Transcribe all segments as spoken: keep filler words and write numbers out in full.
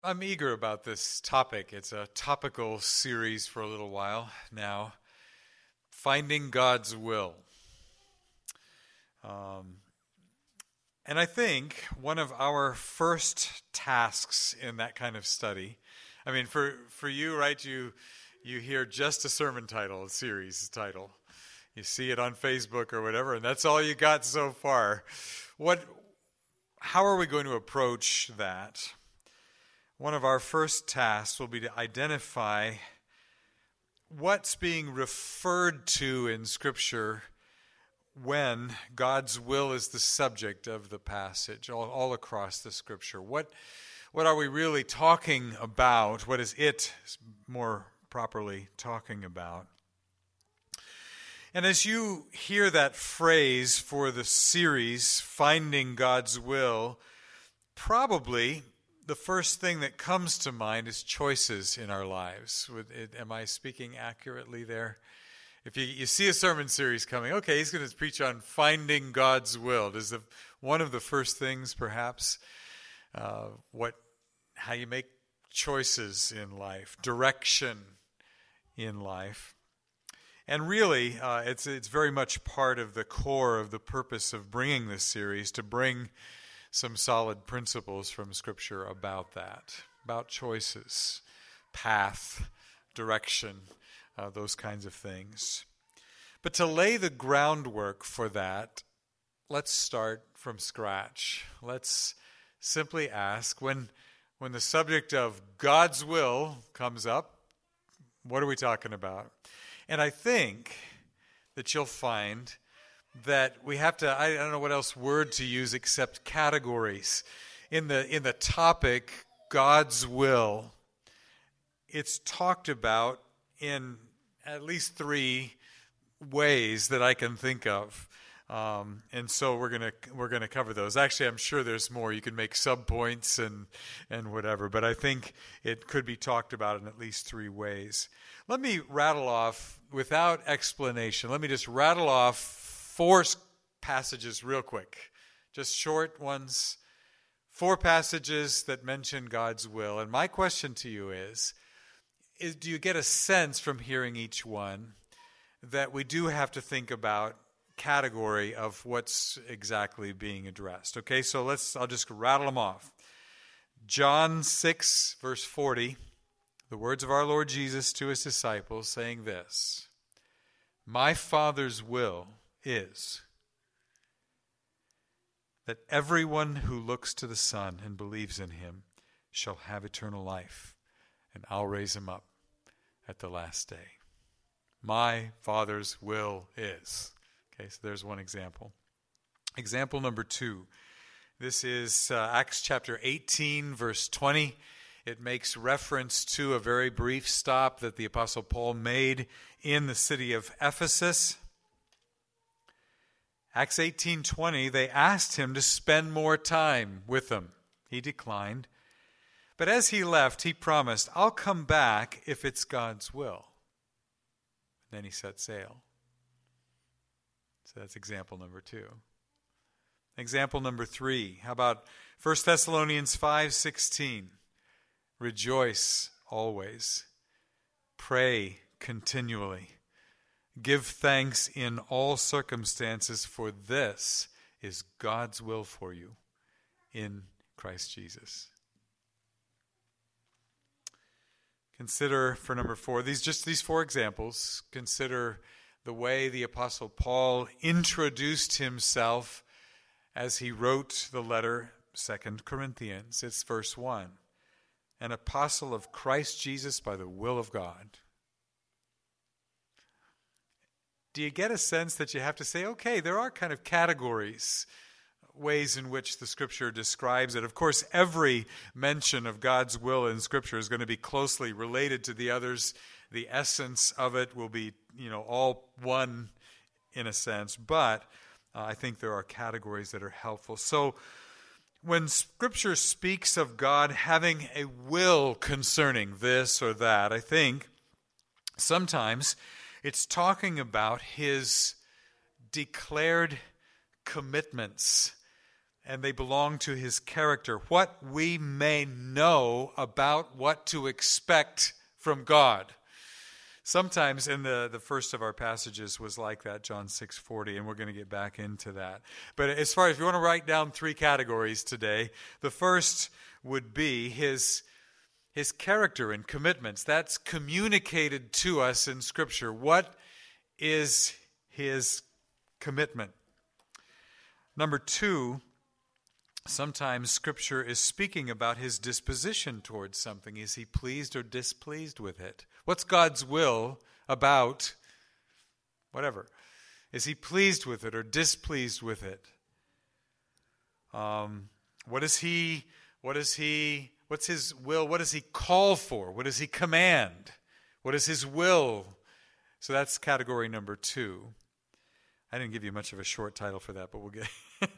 I'm eager about this topic. It's a topical series for a little while now. Finding God's will. Um, and I think one of our first tasks in that kind of study, I mean, for, for you, right, you, you hear just a sermon title, a series title. You see it on Facebook or whatever, and that's all you got so far. What? How are we going to approach that? One of our first tasks will be to identify what's being referred to in Scripture when God's will is the subject of the passage, all, all across the Scripture. What, what are we really talking about? What is it more properly talking about? And as you hear that phrase for the series, Finding God's Will, probably the first thing that comes to mind is choices in our lives. Am I speaking accurately there? If you, you see a sermon series coming, okay, he's going to preach on finding God's will. Does the one of the first things, perhaps, uh, what how you make choices in life, direction in life. And really, uh, it's it's very much part of the core of the purpose of bringing this series, to bring some solid principles from Scripture about that, about choices, path, direction, uh, those kinds of things. But to lay the groundwork for that, let's start from scratch. Let's simply ask, when, when the subject of God's will comes up, what are we talking about? And I think that you'll find that we have to, I don't know what else word to use except categories. In the in the topic, God's will, it's talked about in at least three ways that I can think of. Um, and so we're gonna we're gonna cover those. Actually, I'm sure there's more. You can make subpoints and and whatever, but I think it could be talked about in at least three ways. Let me rattle off, without explanation, let me just rattle off four passages real quick, just short ones, four passages that mention God's will. And my question to you is, is do you get a sense from hearing each one that we do have to think about category of what's exactly being addressed? Okay, so let's, I'll just rattle them off. John six, verse forty, the words of our Lord Jesus to his disciples, saying this: "My Father's will is that everyone who looks to the Son and believes in him shall have eternal life, and I'll raise him up at the last day." My Father's will is. Okay, so there's one example. Example number two. This is uh, Acts chapter eighteen, verse twenty. It makes reference to a very brief stop that the Apostle Paul made in the city of Ephesus. Acts eighteen twenty, they asked him to spend more time with them. He declined. But as he left, he promised, "I'll come back if it's God's will." And then he set sail. So that's example number two. Example number three. How about First Thessalonians five sixteen? "Rejoice always. Pray continually. Give thanks in all circumstances, for this is God's will for you in Christ Jesus." Consider, for number four, these just these four examples, consider the way the Apostle Paul introduced himself as he wrote the letter Second Corinthians. It's verse one. "An apostle of Christ Jesus by the will of God." Do you get a sense that you have to say, okay, there are kind of categories, ways in which the Scripture describes it? Of course, every mention of God's will in Scripture is going to be closely related to the others. The essence of it will be, you know, all one in a sense. But uh, I think there are categories that are helpful. So when Scripture speaks of God having a will concerning this or that, I think sometimes it's talking about his declared commitments and they belong to his character. What we may know about what to expect from God. Sometimes, in the, the first of our passages was like that, John six forty, and we're going to get back into that. But as far as if you want to write down three categories today, the first would be his, his character and commitments. That's communicated to us in Scripture. What is his commitment? Number two, sometimes Scripture is speaking about his disposition towards something. Is he pleased or displeased with it? What's God's will about whatever? Is he pleased with it or displeased with it? Um, what is he, what is he, what's his will? What does he call for? What does he command? What is his will? So that's category number two. I didn't give you much of a short title for that, but we'll get...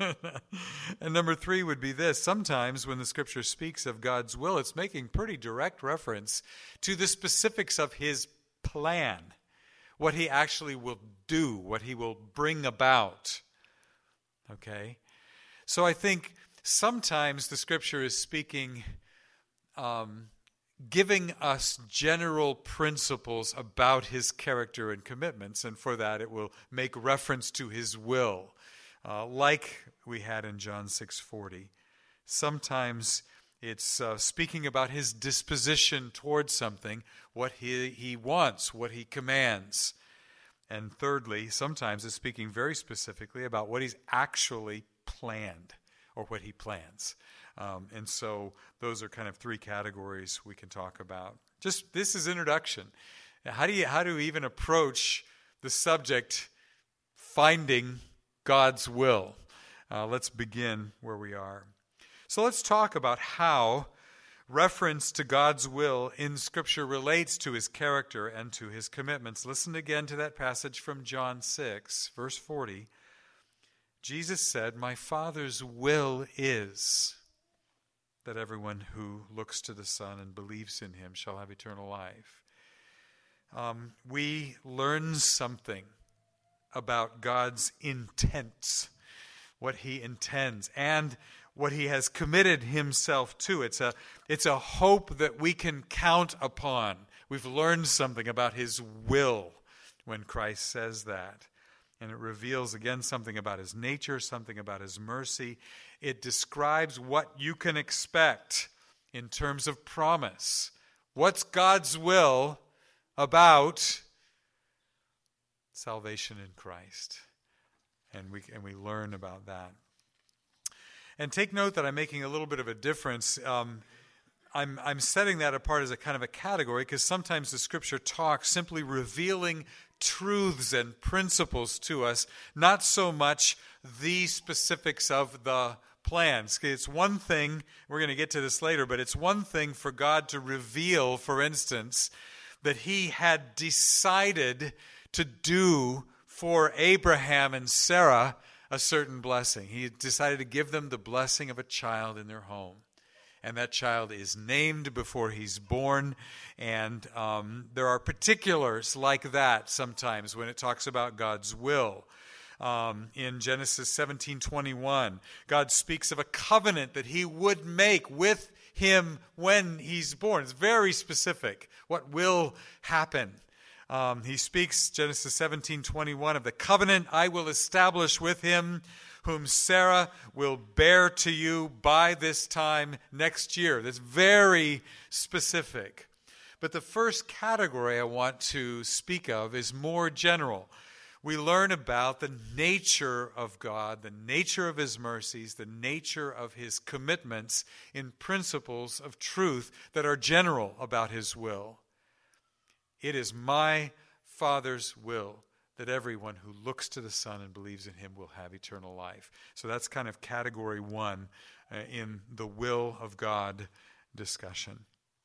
And number three would be this. Sometimes when the Scripture speaks of God's will, it's making pretty direct reference to the specifics of his plan, what he actually will do, what he will bring about. Okay? So I think sometimes the Scripture is speaking, um, giving us general principles about his character and commitments, and for that it will make reference to his will. Uh, like we had in John six forty. Sometimes it's uh, speaking about his disposition towards something, what he, he wants, what he commands. And thirdly, sometimes it's speaking very specifically about what he's actually planned or what he plans. Um, and so those are kind of three categories we can talk about. Just this is introduction. How do you how do we even approach the subject finding God's will? Uh, let's begin where we are. So let's talk about how reference to God's will in Scripture relates to his character and to his commitments. Listen again to that passage from John six, verse forty. Jesus said, "My Father's will is that everyone who looks to the Son and believes in him shall have eternal life." Um, we learn something about God's intents, what he intends, and what he has committed himself to. It's a, it's a hope that we can count upon. We've learned something about his will when Christ says that. And it reveals again something about his nature, something about his mercy. It describes what you can expect in terms of promise. What's God's will about salvation in Christ? And we and we learn about that. And take note that I'm making a little bit of a difference. Um, I'm I'm setting that apart as a kind of a category because sometimes the Scripture talks simply revealing truths and principles to us, not so much the specifics of the plans. It's one thing, we're going to get to this later, but it's one thing for God to reveal, for instance, that he had decided to do for Abraham and Sarah a certain blessing. He decided to give them the blessing of a child in their home. And that child is named before he's born. And um, there are particulars like that sometimes when it talks about God's will. Um, in Genesis seventeen twenty-one, God speaks of a covenant that he would make with him when he's born. It's very specific what will happen. Um, he speaks, Genesis seventeen twenty-one, of the covenant I will establish with him, whom Sarah will bear to you by this time next year. That's very specific. But the first category I want to speak of is more general. We learn about the nature of God, the nature of his mercies, the nature of his commitments in principles of truth that are general about his will. It is my Father's will that everyone who looks to the Son and believes in him will have eternal life. So that's kind of category one uh, in the will of God discussion.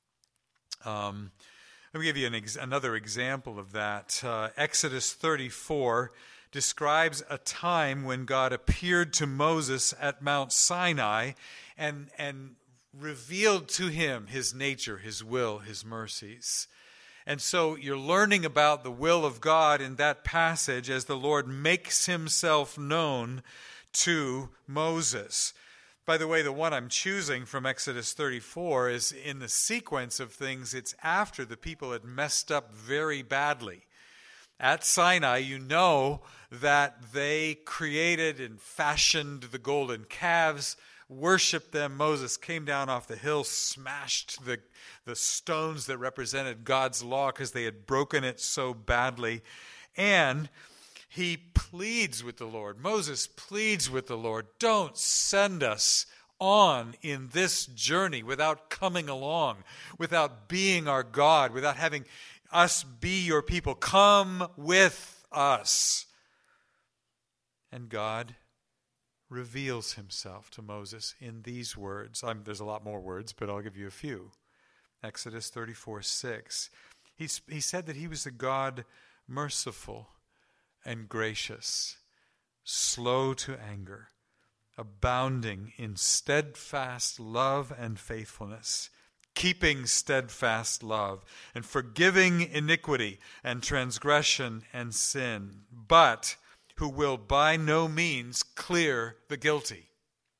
Um, let me give you an ex- another example of that. Uh, Exodus thirty-four describes a time when God appeared to Moses at Mount Sinai and, and revealed to him his nature, his will, his mercies. And so you're learning about the will of God in that passage as the Lord makes himself known to Moses. By the way, the one I'm choosing from Exodus thirty-four is in the sequence of things. It's after the people had messed up very badly. At Sinai, you know that they created and fashioned the golden calves, worshipped them. Moses came down off the hill, smashed the, the stones that represented God's law because they had broken it so badly. And he pleads with the Lord. Moses pleads with the Lord, don't send us on in this journey without coming along, without being our God, without having us be your people. Come with us. And God reveals himself to Moses in these words. I'm, there's a lot more words, but I'll give you a few. Exodus thirty-four six. He's, he said that he was a God merciful and gracious, slow to anger, abounding in steadfast love and faithfulness, keeping steadfast love, and forgiving iniquity and transgression and sin, but who will by no means clear the guilty.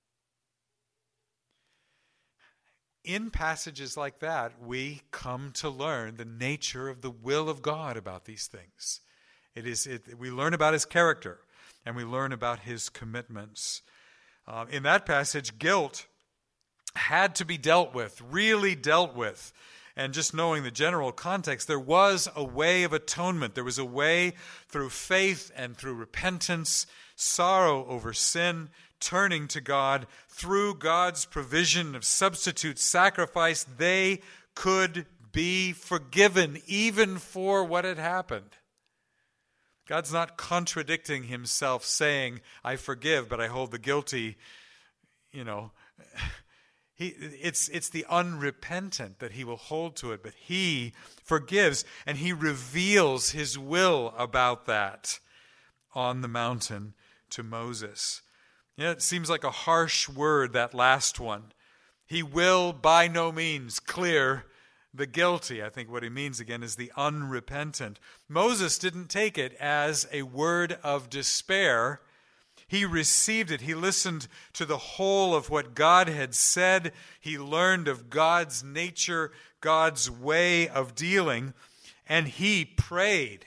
In passages like that, we come to learn the nature of the will of God about these things. It is it, we learn about his character, and we learn about his commitments. Uh, in that passage, guilt had to be dealt with, really dealt with. And just knowing the general context, there was a way of atonement. There was a way through faith and through repentance, sorrow over sin, turning to God. Through God's provision of substitute sacrifice, they could be forgiven even for what had happened. God's not contradicting himself saying, I forgive, but I hold the guilty, you know. He, it's, it's the unrepentant that he will hold to it, but he forgives, and he reveals his will about that on the mountain to Moses. Yeah, it seems like a harsh word, that last one. He will by no means clear the guilty. I think what he means again is the unrepentant. Moses didn't take it as a word of despair. He received it. He listened to the whole of what God had said. He learned of God's nature, God's way of dealing, and he prayed.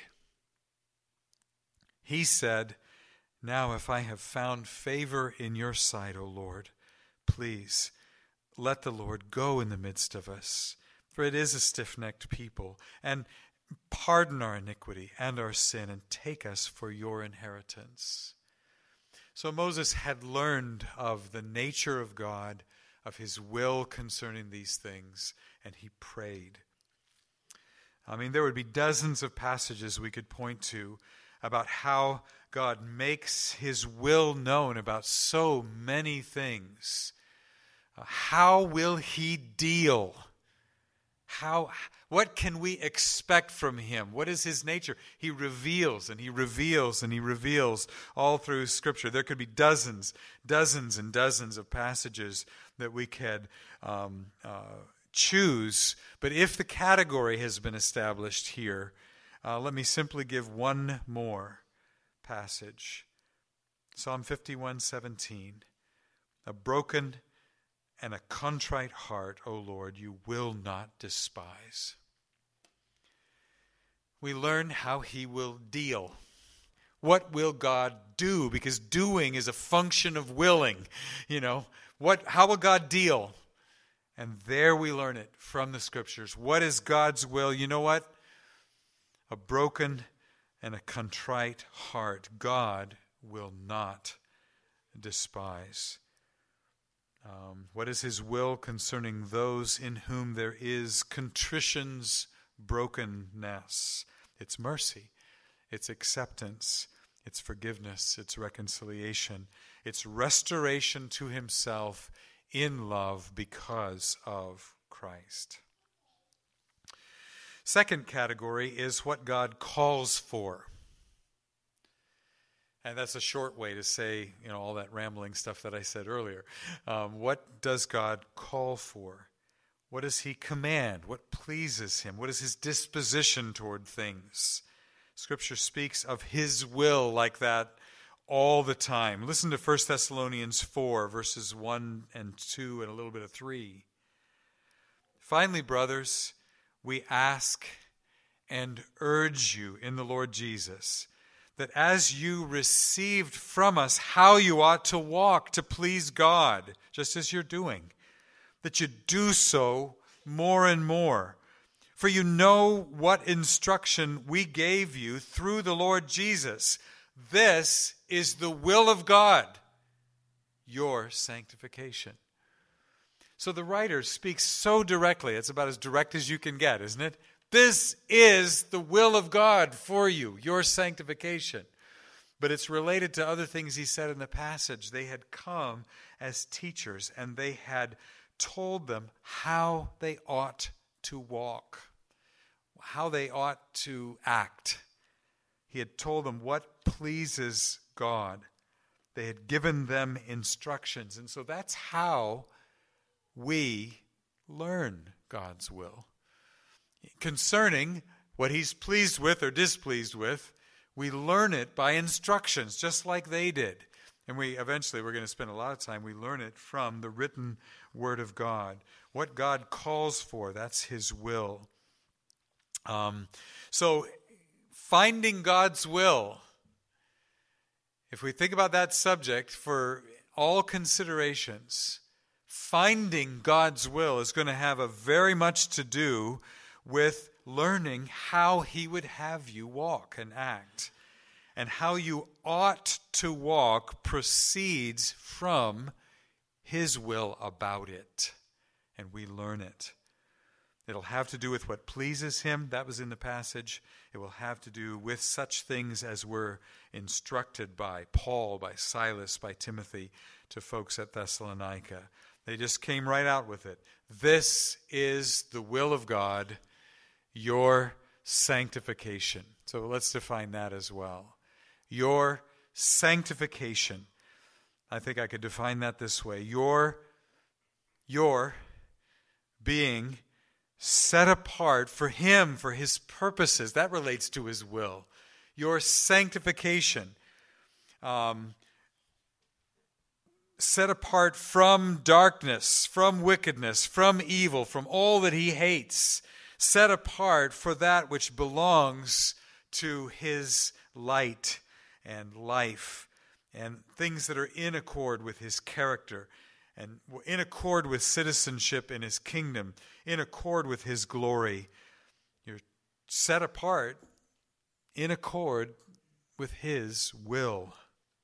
He said, now if I have found favor in your sight, O Lord, please let the Lord go in the midst of us, for it is a stiff-necked people, and pardon our iniquity and our sin, and take us for your inheritance. So Moses had learned of the nature of God, of his will concerning these things, and he prayed. I mean, there would be dozens of passages we could point to about how God makes his will known about so many things. Uh, how will he deal? How, what can we expect from him? What is his nature? He reveals and he reveals and he reveals all through Scripture. There could be dozens, dozens and dozens of passages that we could um, uh, choose. But if the category has been established here, uh, let me simply give one more passage. Psalm fifty-one seventeen. A broken and a contrite heart, O Lord, you will not despise. We learn how he will deal. What will God do? Because doing is a function of willing. You know, what? How will God deal? And there we learn it from the Scriptures. What is God's will? You know what? A broken and a contrite heart, God will not despise. Um, what is his will concerning those in whom there is contrition's brokenness? It's mercy, it's acceptance, it's forgiveness, it's reconciliation, it's restoration to himself in love because of Christ. Second category is what God calls for. And that's a short way to say, you know, all that rambling stuff that I said earlier. Um, what does God call for? What does he command? What pleases him? What is his disposition toward things? Scripture speaks of his will like that all the time. Listen to First Thessalonians four, verses one and two, and a little bit of three. Finally, brothers, we ask and urge you in the Lord Jesus, that as you received from us how you ought to walk to please God, just as you're doing, that you do so more and more. For you know what instruction we gave you through the Lord Jesus. This is the will of God, your sanctification. So the writer speaks so directly. It's about as direct as you can get, isn't it? This is the will of God for you, your sanctification. But it's related to other things he said in the passage. They had come as teachers, and they had told them how they ought to walk, how they ought to act. He had told them what pleases God. They had given them instructions. And so that's how we learn God's will. Concerning what he's pleased with or displeased with, we learn it by instructions, just like they did. And we eventually, we're going to spend a lot of time, we learn it from the written Word of God. What God calls for, that's his will. Um, so, finding God's will, if we think about that subject for all considerations, finding God's will is going to have a very much to do with learning how he would have you walk and act. And how you ought to walk proceeds from his will about it. And we learn it. It'll have to do with what pleases him. That was in the passage. It will have to do with such things as were instructed by Paul, by Silas, by Timothy to folks at Thessalonica. They just came right out with it. This is the will of God, your sanctification. So let's define that as well. Your sanctification. I think I could define that this way. Your, your being set apart for him, for his purposes. That relates to his will. Your sanctification. Um, set apart from darkness, from wickedness, from evil, from all that he hates. Set apart for that which belongs to his light and life and things that are in accord with his character and in accord with citizenship in his kingdom, in accord with his glory. You're set apart in accord with his will.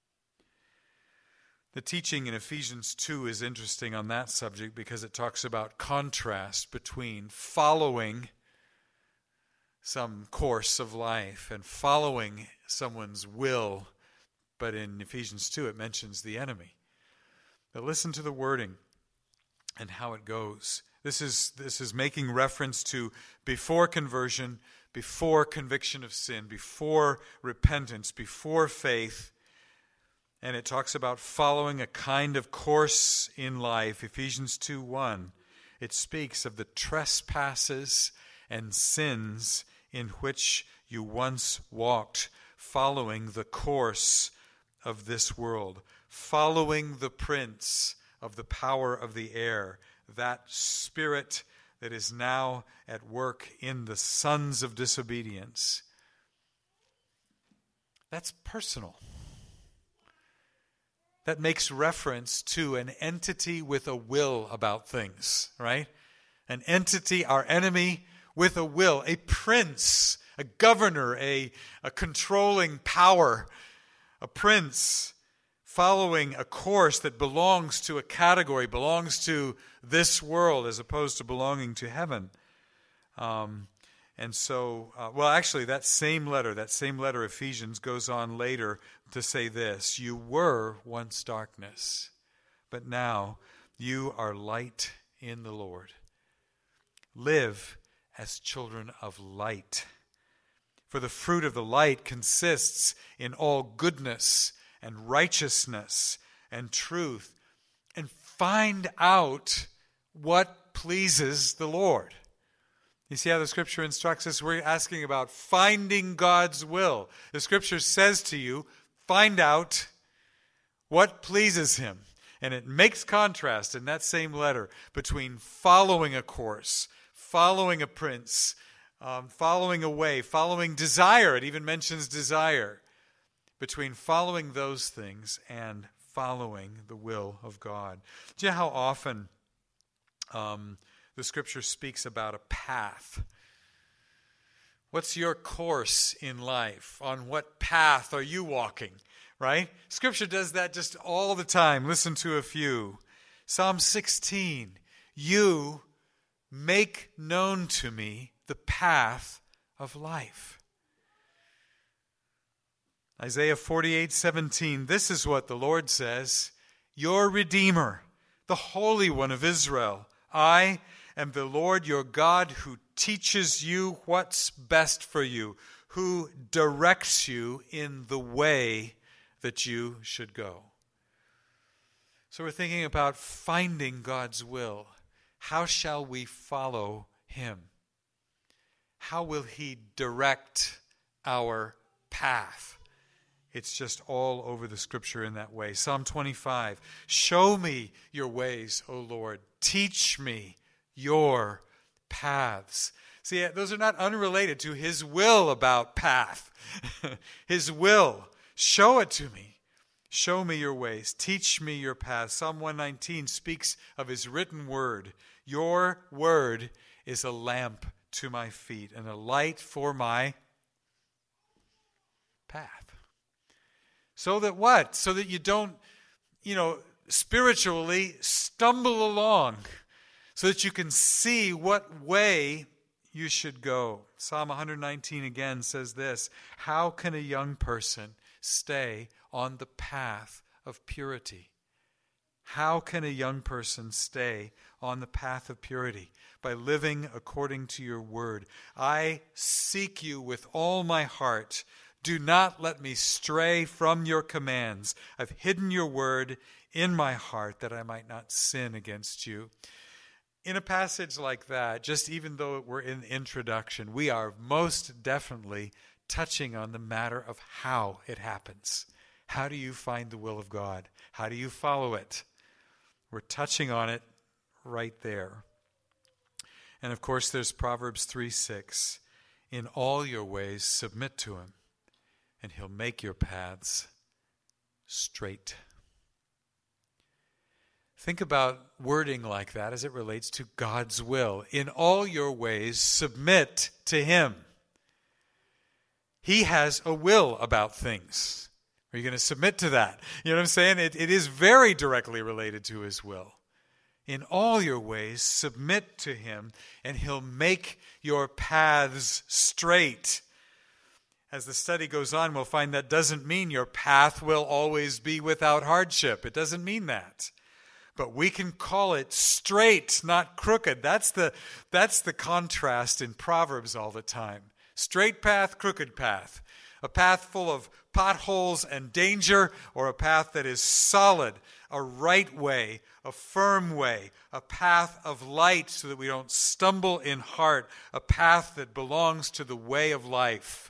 The teaching in Ephesians two is interesting on that subject because it talks about contrast between following some course of life and following someone's will. But in Ephesians two, it mentions the enemy. But listen to the wording and how it goes. This is, this is making reference to before conversion, before conviction of sin, before repentance, before faith. And it talks about following a kind of course in life. Ephesians two one. It speaks of the trespasses and sins in which you once walked, following the course of this world, following the prince of the power of the air, that spirit that is now at work in the sons of disobedience. That's personal. That makes reference to an entity with a will about things, right? An entity, our enemy, with a will, a prince, a governor, a, a controlling power, a prince following a course that belongs to a category, belongs to this world as opposed to belonging to heaven. Um, and so, uh, well, actually, that same letter, that same letter, Ephesians, goes on later to say this: you were once darkness, but now you are light in the Lord. Live as children of light. For the fruit of the light consists in all goodness and righteousness and truth. And find out what pleases the Lord. You see how the Scripture instructs us? We're asking about finding God's will. The Scripture says to you, find out What pleases him? And it makes contrast in that same letter between following a course, following a prince, um, following a way, following desire. It even mentions desire. Between following those things and following the will of God. Do you know how often um, the Scripture speaks about a path? What's your course in life? On what path are you walking? Right? Scripture does that just all the time. Listen to a few. Psalm sixteen. You make known to me the path of life. Isaiah forty-eight seventeen. This is what the Lord says. Your Redeemer, the Holy One of Israel. I am the Lord your God who teaches you what's best for you, who directs you in the way that you should go. So we're thinking about finding God's will. How shall we follow him? How will he direct our path? It's just all over the Scripture in that way. Psalm twenty-five, show me your ways, O Lord. Teach me your paths. See, those are not unrelated to his will about path. His will. Show it to me. Show me your ways. Teach me your paths. Psalm one nineteen speaks of his written word. Your word is a lamp to my feet and a light for my path. So that what? So that you don't, you know, spiritually stumble along. So that you can see what way you should go. Psalm one nineteen again says this. How can a young person stay on the path of purity? How can a young person stay on the path of purity? By living according to your word. I seek you with all my heart. Do not let me stray from your commands. I've hidden your word in my heart that I might not sin against you. In a passage like that, just even though we're in introduction, we are most definitely touching on the matter of how it happens. How do you find the will of God? How do you follow it? We're touching on it right there. And of course, there's Proverbs three six. In all your ways, submit to him, and he'll make your paths straight. Think about wording like that as it relates to God's will. In all your ways, submit to him. He has a will about things. Are you going to submit to that? You know what I'm saying? It, it is very directly related to his will. In all your ways, submit to him, and he'll make your paths straight. As the study goes on, we'll find that doesn't mean your path will always be without hardship. It doesn't mean that. But we can call it straight, not crooked. That's the, that's the contrast in Proverbs all the time. Straight path, crooked path. A path full of potholes and danger, or a path that is solid, a right way, a firm way, a path of light so that we don't stumble in heart, a path that belongs to the way of life.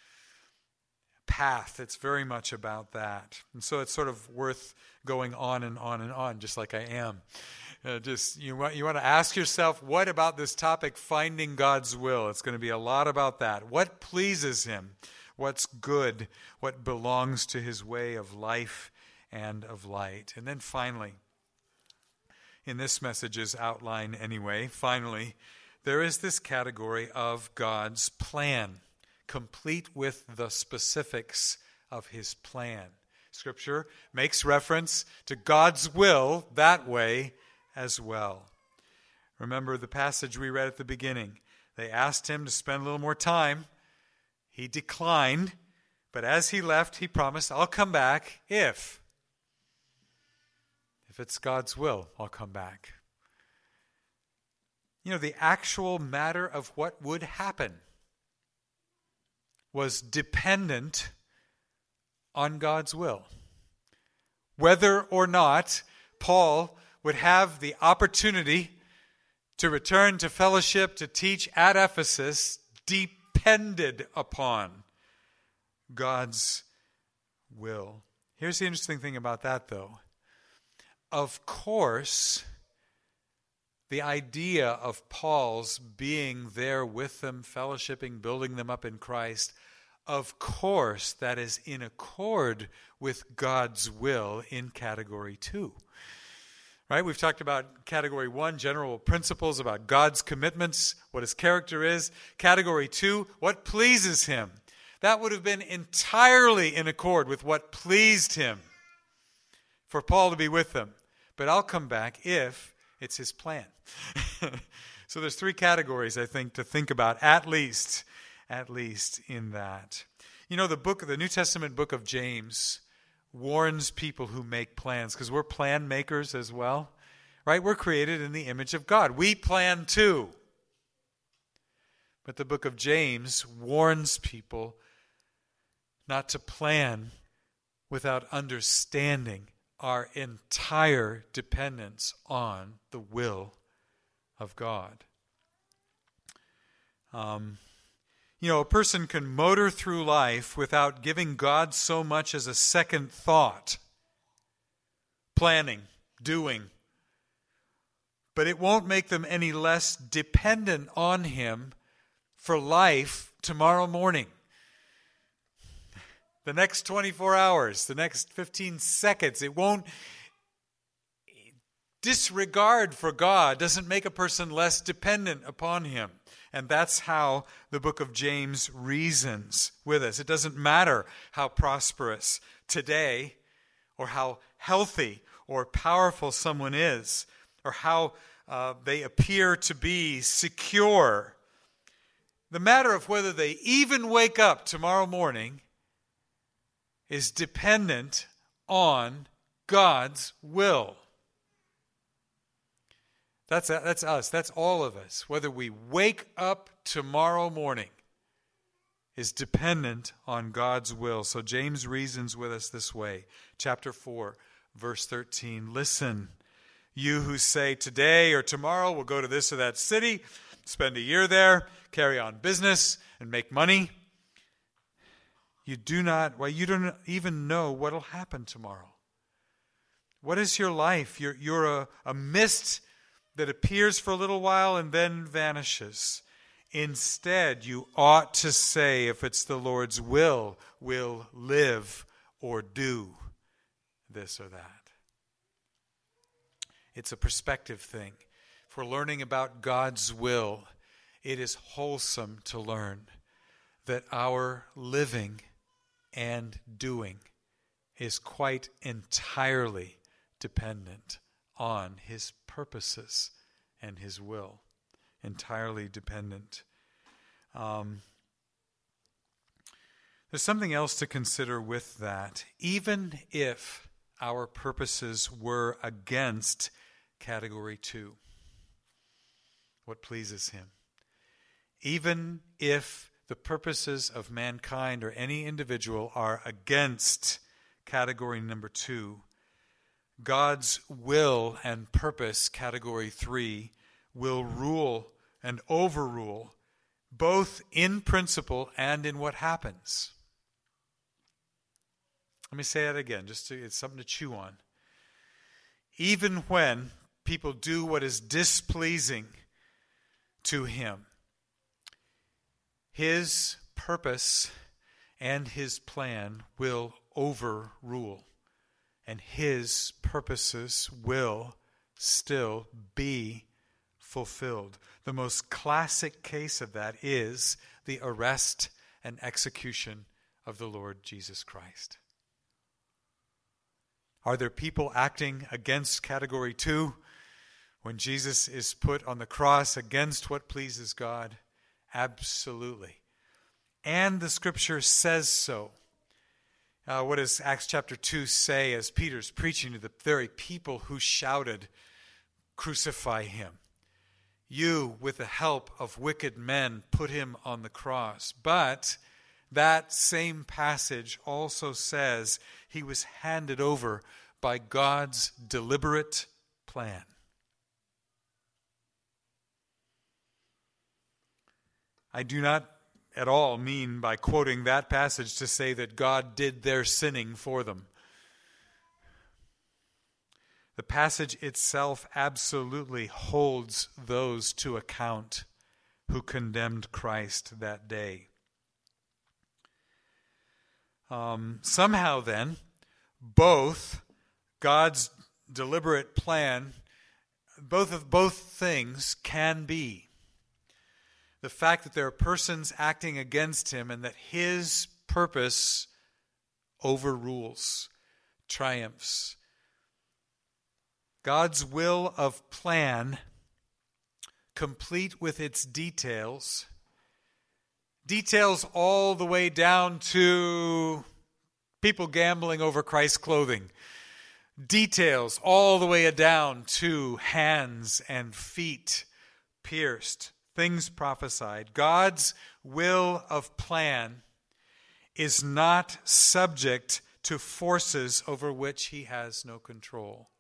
Path, it's very much about that. And so it's sort of worth going on and on and on, just like I am. Uh, just you want you want to ask yourself, what about this topic, finding God's will? It's going to be a lot about that. What pleases him? What's good? What belongs to his way of life and of light? And then finally, in this message's outline anyway, finally, there is this category of God's plan, complete with the specifics of his plan. Scripture makes reference to God's will that way as well. Remember the passage we read at the beginning. They asked him to spend a little more time. He declined, but as he left, he promised, I'll come back if, if it's God's will, I'll come back. You know, the actual matter of what would happen was dependent on God's will. Whether or not Paul would have the opportunity to return to fellowship, to teach at Ephesus, depended upon God's will. Here's the interesting thing about that, though. Of course, the idea of Paul's being there with them, fellowshipping, building them up in Christ, of course, that is in accord with God's will in category two. Right? We've talked about category one, general principles about God's commitments, what his character is. Category two, what pleases him. That would have been entirely in accord with what pleased him for Paul to be with them. But I'll come back if it's his plan. So there's three categories, I think, to think about, at least, at least in that. You know, the book, the New Testament book of James warns people who make plans, because we're plan makers as well, right? We're created in the image of God. We plan too. But the book of James warns people not to plan without understanding our entire dependence on the will of God. Um, you know, a person can motor through life without giving God so much as a second thought. Planning, doing. But it won't make them any less dependent on him for life tomorrow morning. The next twenty-four hours, the next fifteen seconds, it won't. Disregard for God doesn't make a person less dependent upon him. And that's how the book of James reasons with us. It doesn't matter how prosperous today, or how healthy or powerful someone is, or how uh, they appear to be secure. The matter of whether they even wake up tomorrow morning is dependent on God's will. That's, that's us. That's all of us. Whether we wake up tomorrow morning is dependent on God's will. So James reasons with us this way. Chapter four, verse thirteen. Listen, you who say today or tomorrow we'll go to this or that city, spend a year there, carry on business, and make money. You do not, well, you don't even know what will happen tomorrow. What is your life? You're, you're a, a mist that appears for a little while and then vanishes. Instead, you ought to say, if it's the Lord's will, we'll live or do this or that. It's a perspective thing. If we're learning about God's will, it is wholesome to learn that our living and doing is quite entirely dependent on his purposes and his will. Entirely dependent. Um, there's something else to consider with that. Even if our purposes were against category two, what pleases him, even if the purposes of mankind or any individual are against category number two, God's will and purpose, category three, will rule and overrule both in principle and in what happens. Let me say that again, just to, it's something to chew on. Even when people do what is displeasing to him, his purpose and his plan will overrule. And his purposes will still be fulfilled. The most classic case of that is the arrest and execution of the Lord Jesus Christ. Are there people acting against category two when Jesus is put on the cross against what pleases God? Absolutely. And the scripture says so. Uh, what does Acts chapter two say as Peter's preaching to the very people who shouted, "Crucify him"? You, with the help of wicked men, put him on the cross. But that same passage also says he was handed over by God's deliberate plan. I do not at all mean by quoting that passage to say that God did their sinning for them. The passage itself absolutely holds those to account who condemned Christ that day. Um, somehow then, both God's deliberate plan, both of both things can be. The fact that there are persons acting against him and that his purpose overrules, triumphs. God's will of plan, complete with its details, details all the way down to people gambling over Christ's clothing, details all the way down to hands and feet pierced, things prophesied. God's will of plan is not subject to forces over which he has no control.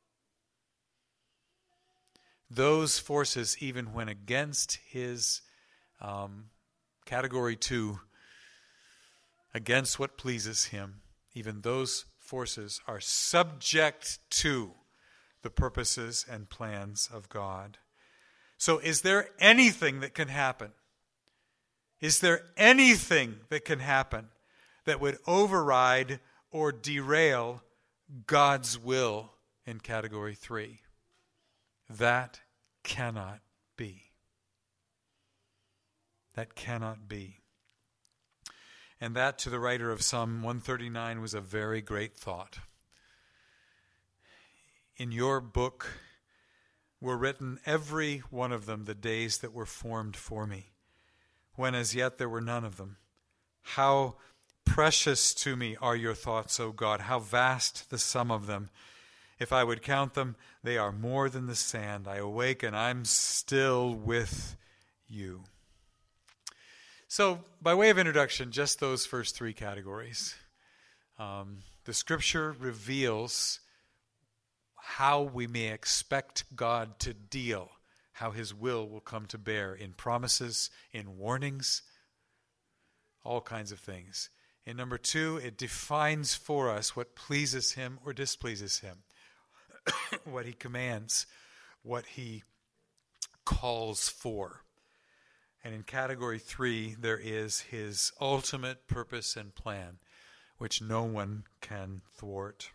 Those forces even went against his um, category two, against what pleases him. Even those forces are subject to the purposes and plans of God. So is there anything that can happen? Is there anything that can happen that would override or derail God's will in category three? That cannot be. That cannot be. And that, to the writer of Psalm one thirty-nine, was a very great thought. In your book were written, every one of them, the days that were formed for me, when as yet there were none of them. How precious to me are your thoughts, O God, how vast the sum of them. If I would count them, they are more than the sand. I awake and I'm still with you. So, by way of introduction, just those first three categories. Um, the Scripture reveals how we may expect God to deal, how his will will come to bear in promises, in warnings, all kinds of things. In number two, it defines for us what pleases him or displeases him, what he commands, what he calls for. And in category three, there is his ultimate purpose and plan, which no one can thwart.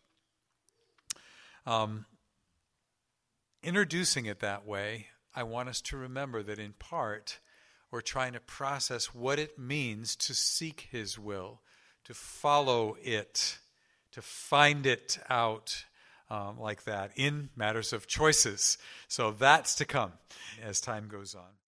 Um, introducing it that way, I want us to remember that in part, we're trying to process what it means to seek his will, to follow it, to find it out um, like that in matters of choices. So that's to come as time goes on.